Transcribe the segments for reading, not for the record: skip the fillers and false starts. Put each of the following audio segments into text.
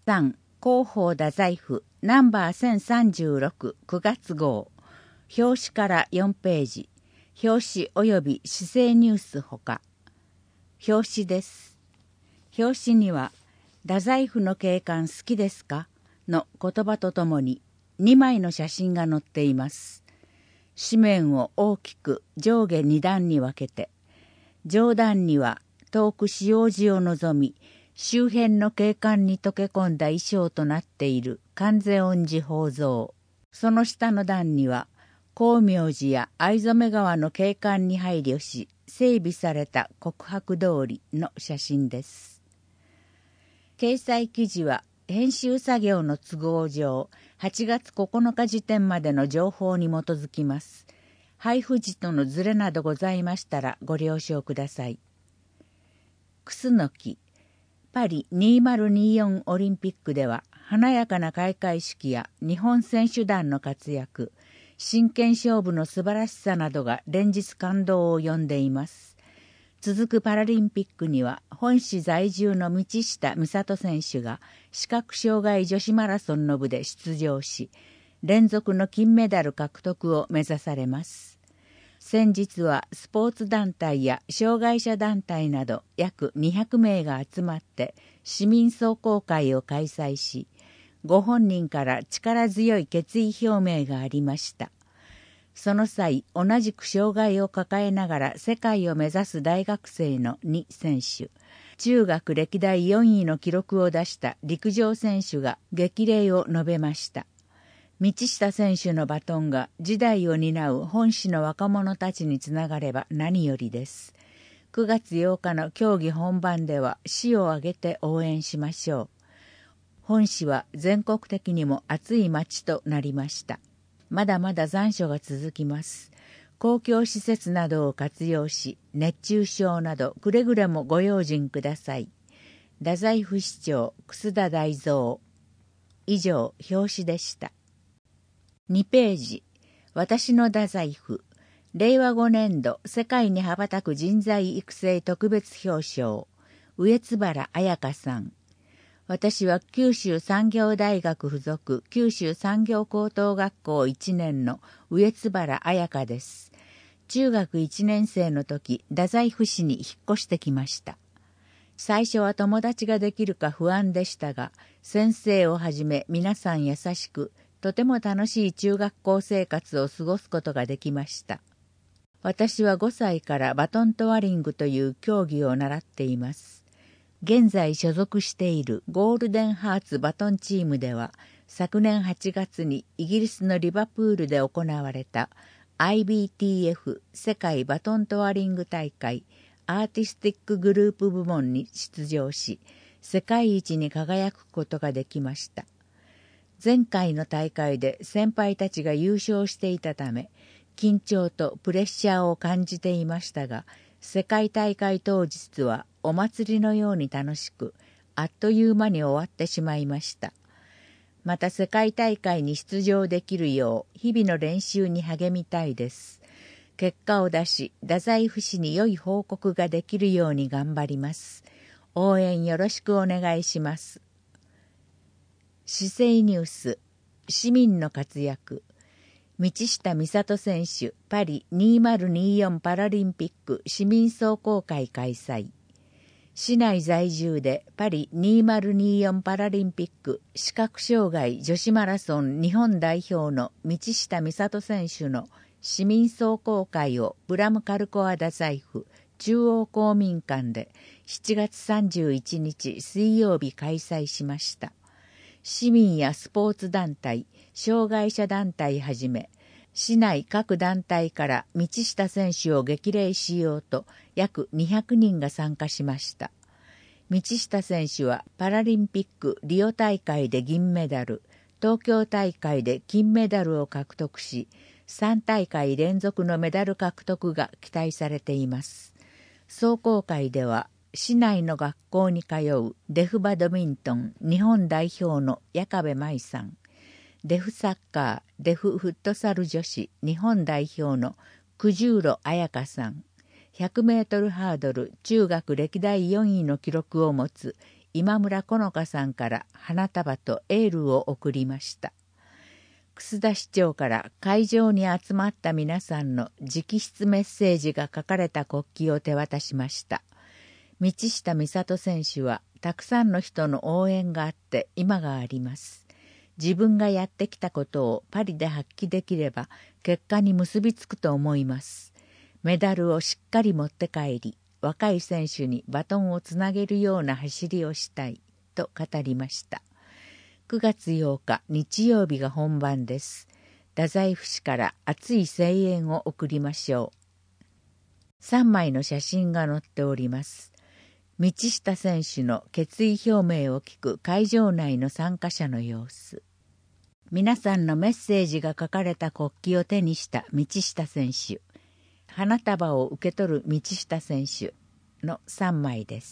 3. 広報太宰府ナンバー1036 9月号。表紙から4ページ。表紙及び市政ニュースほか。表紙です。表紙には、太宰府の景観好きですかの言葉とともに2枚の写真が載っています。紙面を大きく上下2段に分けて、上段には遠く四王子を望み、周辺の景観に溶け込んだ衣装となっている観世音寺宝像。その下の段には、光明寺や藍染川の景観に配慮し、整備された告白通りの写真です。掲載記事は、編集作業の都合上、8月9日時点までの情報に基づきます。配布時とのズレなどございましたらご了承ください。クスノキ。パリ2024オリンピックでは華やかな開会式や日本選手団の活躍、真剣勝負の素晴らしさなどが連日感動を呼んでいます。続くパラリンピックには本市在住の道下美里選手が視覚障害女子マラソンの部で出場し、連続の金メダル獲得を目指されます。先日はスポーツ団体や障害者団体など約200名が集まって市民壮行会を開催し、ご本人から力強い決意表明がありました。その際、同じく障害を抱えながら世界を目指す大学生の2選手、中学歴代4位の記録を出した陸上選手が激励を述べました。道下選手のバトンが時代を担う本市の若者たちにつながれば何よりです。9月8日の競技本番では市を挙げて応援しましょう。本市は全国的にも暑い街となりました。まだまだ残暑が続きます。公共施設などを活用し、熱中症などくれぐれもご用心ください。太宰府市長楠田大蔵。以上、表紙でした。2ページ。私の太宰府。令和5年度世界に羽ばたく人材育成特別表彰。上津原彩香さん。私は九州産業大学附属九州産業高等学校1年の上津原彩香です。中学1年生の時、太宰府市に引っ越してきました。最初は友達ができるか不安でしたが、先生をはじめ皆さん優しく、とても楽しい中学校生活を過ごすことができました。私は5歳からバトントワリングという競技を習っています。現在所属しているゴールデンハーツバトンチームでは、昨年8月にイギリスのリバプールで行われた IBTF 世界バトントワリング大会アーティスティックグループ部門に出場し、世界一に輝くことができました。前回の大会で先輩たちが優勝していたため、緊張とプレッシャーを感じていましたが、世界大会当日はお祭りのように楽しく、あっという間に終わってしまいました。また世界大会に出場できるよう、日々の練習に励みたいです。結果を出し、太宰府市に良い報告ができるように頑張ります。応援よろしくお願いします。市政ニュース、市民の活躍。道下美里選手、パリ2024パラリンピック市民壮行会開催。市内在住でパリ2024パラリンピック視覚障害女子マラソン日本代表の道下美里選手の市民壮行会をブラムカルコア太宰府中央公民館で7月31日水曜日開催しました。市民やスポーツ団体、障害者団体はじめ、市内各団体から道下選手を激励しようと約200人が参加しました。道下選手はパラリンピックリオ大会で銀メダル、東京大会で金メダルを獲得し、3大会連続のメダル獲得が期待されています。壮行会では、市内の学校に通うデフバドミントン日本代表の矢壁舞さん、デフサッカー、デフフットサル女子日本代表の九十路彩香さん、100メートルハードル中学歴代4位の記録を持つ今村好花さんから花束とエールを送りました。楠田市長から会場に集まった皆さんの直筆メッセージが書かれた国旗を手渡しました。道下美里選手はたくさんの人の応援があって今があります。自分がやってきたことをパリで発揮できれば結果に結びつくと思います。メダルをしっかり持って帰り、若い選手にバトンをつなげるような走りをしたいと語りました。9月8日日曜日が本番です。太宰府市から熱い声援を送りましょう。3枚の写真が載っております。道下選手の決意表明を聞く会場内の参加者の様子。皆さんのメッセージが書かれた国旗を手にした道下選手。花束を受け取る道下選手の3枚です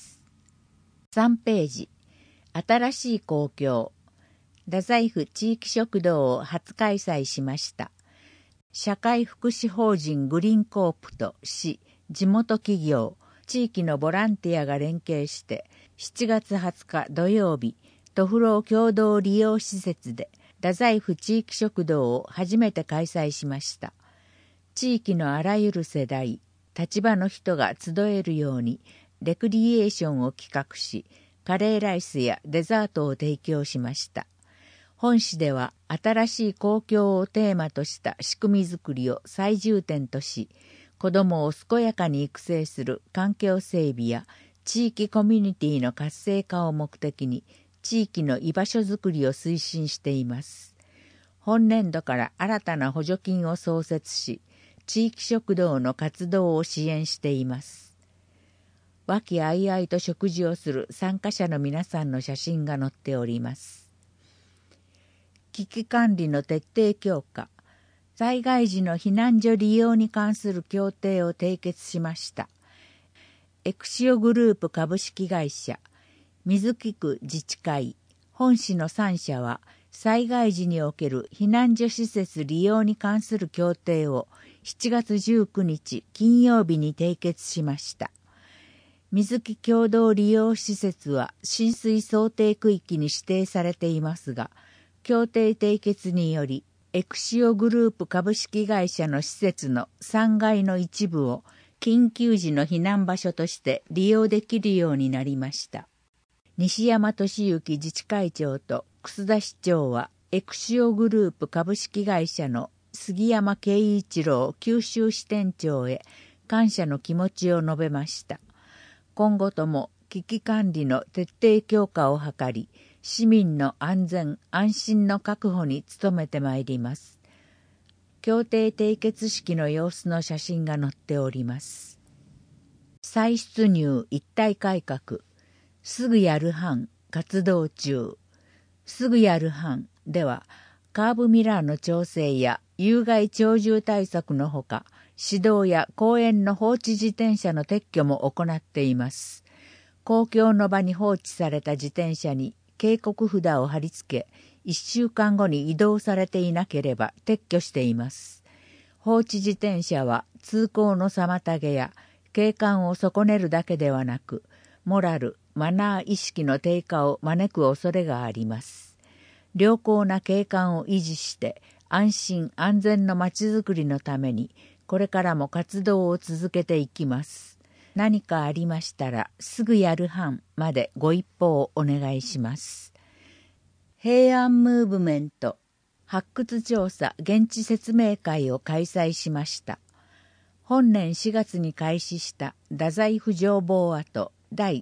。3ページ。新しい公共。太宰府地域食堂を初開催しました。社会福祉法人グリーンコープと市、地元企業、地域のボランティアが連携して7月20日土曜日、都府老共同利用施設で太宰府地域食堂を初めて開催しました。地域のあらゆる世代、立場の人が集えるようにレクリエーションを企画し、カレーライスやデザートを提供しました。本市では新しい公共をテーマとした仕組みづくりを最重点とし、子どもを健やかに育成する環境整備や地域コミュニティの活性化を目的に地域の居場所づくりを推進しています。本年度から新たな補助金を創設し、地域食堂の活動を支援しています。和気あいあいと食事をする参加者の皆さんの写真が載っております。危機管理の徹底強化。災害時の避難所利用に関する協定を締結しました。エクシオグループ株式会社、水木区自治会、本市の3社は、災害時における避難所施設利用に関する協定を7月19日金曜日に締結しました。水木共同利用施設は浸水想定区域に指定されていますが、協定締結により、エクシオグループ株式会社の施設の3階の一部を緊急時の避難場所として利用できるようになりました。西山俊之自治会長と楠田市長はエクシオグループ株式会社の杉山慶一郎九州支店長へ感謝の気持ちを述べました。今後とも危機管理の徹底強化を図り、市民の安全・安心の確保に努めてまいります。協定締結式の様子の写真が載っております。再出入一体改革。すぐやる班活動中。すぐやる班では、カーブミラーの調整や有害鳥獣対策のほか、指導や公園の放置自転車の撤去も行っています。公共の場に放置された自転車に警告札を貼り付け、1週間後に移動されていなければ撤去しています。放置自転車は通行の妨げや景観を損ねるだけではなく、モラル・マナー意識の低下を招く恐れがあります。良好な景観を維持して安心安全のまちづくりのために、これからも活動を続けていきます。何かありましたらすぐやる班までご一報をお願いします。平安ムーブメント発掘調査現地説明会を開催しました。本年4月に開始した太宰府情報跡第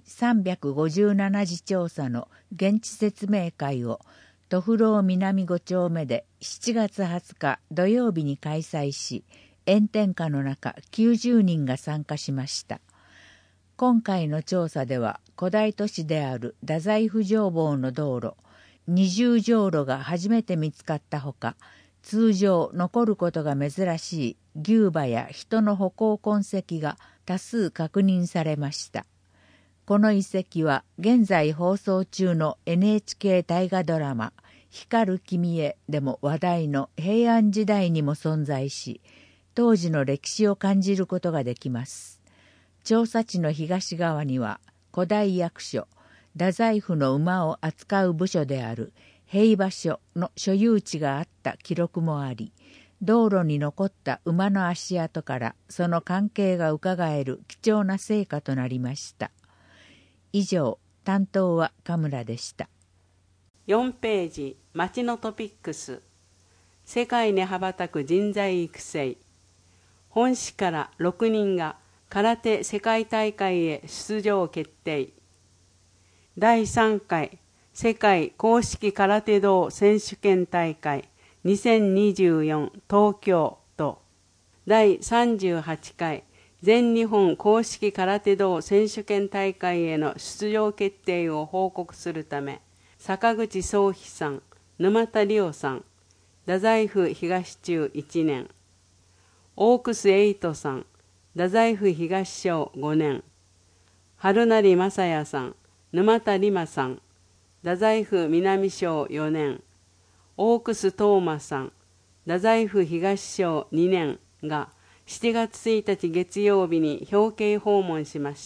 357次調査の現地説明会を都府老南5丁目で7月20日土曜日に開催し、炎天下の中90人が参加しました。今回の調査では古代都市である太宰府城坊の道路、二重城路が初めて見つかったほか、通常残ることが珍しい牛馬や人の歩行痕跡が多数確認されました。この遺跡は現在放送中の NHK 大河ドラマ光る君へでも話題の平安時代にも存在し、当時の歴史を感じることができます。調査地の東側には古代役所、 太宰府の馬を扱う部署である兵馬所の所有地があった記録もあり、道路に残った馬の足跡からその関係がうかがえる貴重な成果となりました。以上、担当は神村でした。 4ページ、町のトピックス。世界に羽ばたく人材育成。本市から6人が空手世界大会へ出場決定。第3回世界公式空手道選手権大会2024東京と第38回全日本公式空手道選手権大会への出場決定を報告するため、坂口宗飛さん、沼田理央さん、太宰府東中1年、オークスエイトさん、太宰府東小5年、春成正也さん、沼田理馬さん、太宰府南小4年、オークス東馬さん、太宰府東小2年が7月1日月曜日に表敬訪問しました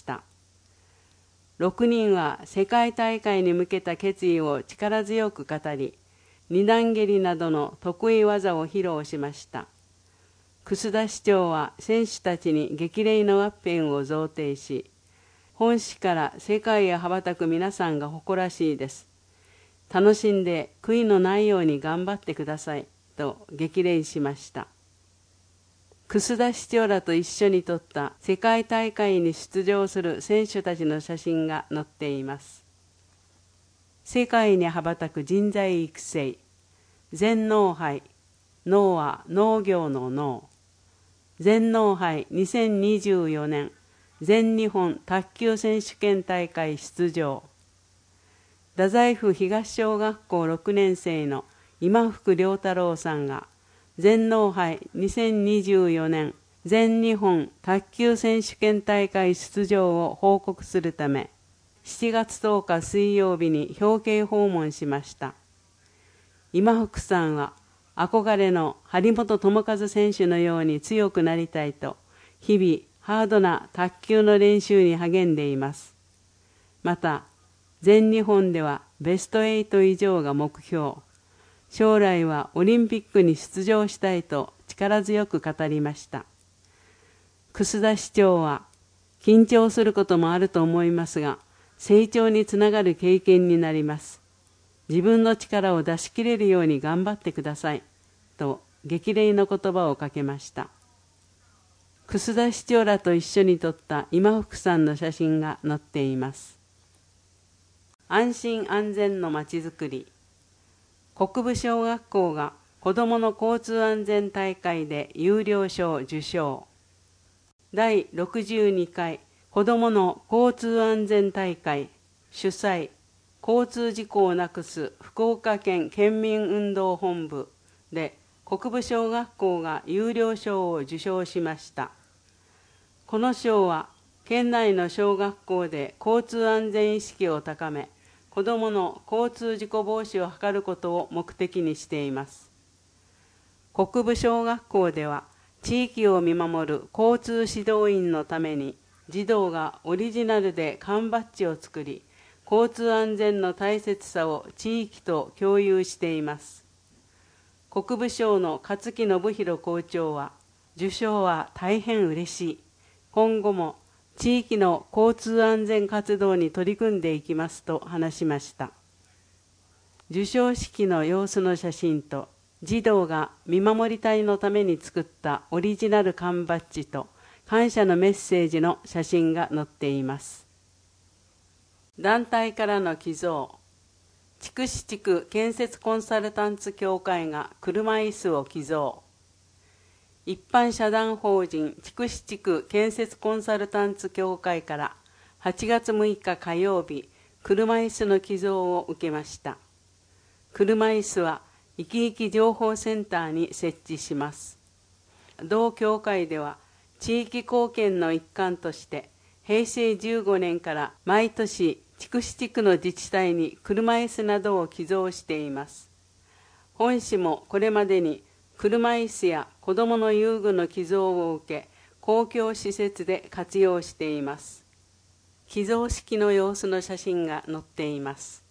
。6人は世界大会に向けた決意を力強く語り、二段蹴りなどの得意技を披露しました。楠田市長は選手たちに激励のワッペンを贈呈し、本市から世界へ羽ばたく皆さんが誇らしいです。楽しんで悔いのないように頑張ってくださいと激励しました。楠田市長らと一緒に撮った世界大会に出場する選手たちの写真が載っています。世界に羽ばたく人材育成。全農杯。農は農業の農。全農杯2024年全日本卓球選手権大会出場。太宰府東小学校6年生の今福良太郎さんが全農杯2024年全日本卓球選手権大会出場を報告するため、7月10日水曜日に表敬訪問しました。今福さんは憧れの張本智和選手のように強くなりたいと、日々ハードな卓球の練習に励んでいます。また、全日本ではベスト8以上が目標。将来はオリンピックに出場したいと力強く語りました。楠田市長は、緊張することもあると思いますが、成長につながる経験になります。自分の力を出し切れるように頑張ってください。と激励の言葉をかけました。楠田市長らと一緒に撮った今福さんの写真が載っています。安心安全のまちづくり。国分小学校が子どもの交通安全大会で優良賞受賞。第62回子どもの交通安全大会主催、交通事故をなくす福岡県県民運動本部で国分小学校が優良賞を受賞しました。この賞は県内の小学校で交通安全意識を高め、子どもの交通事故防止を図ることを目的にしています。国分小学校では地域を見守る交通指導員のために児童がオリジナルで缶バッジを作り、交通安全の大切さを地域と共有しています。国分小の勝木信弘校長は、受賞は大変嬉しい。今後も地域の交通安全活動に取り組んでいきますと話しました。授賞式の様子の写真と、児童が見守り隊のために作ったオリジナル缶バッジと感謝のメッセージの写真が載っています。団体からの寄贈。筑紫地区建設コンサルタンツ協会が車椅子を寄贈。一般社団法人筑紫地区建設コンサルタンツ協会から8月6日火曜日、車椅子の寄贈を受けました。車椅子は生き生き情報センターに設置します。同協会では地域貢献の一環として平成15年から毎年筑紫地区の自治体に車椅子などを寄贈しています。本市もこれまでに車椅子や子どもの遊具の寄贈を受け、公共施設で活用しています。 寄贈式の様子の写真が載っています。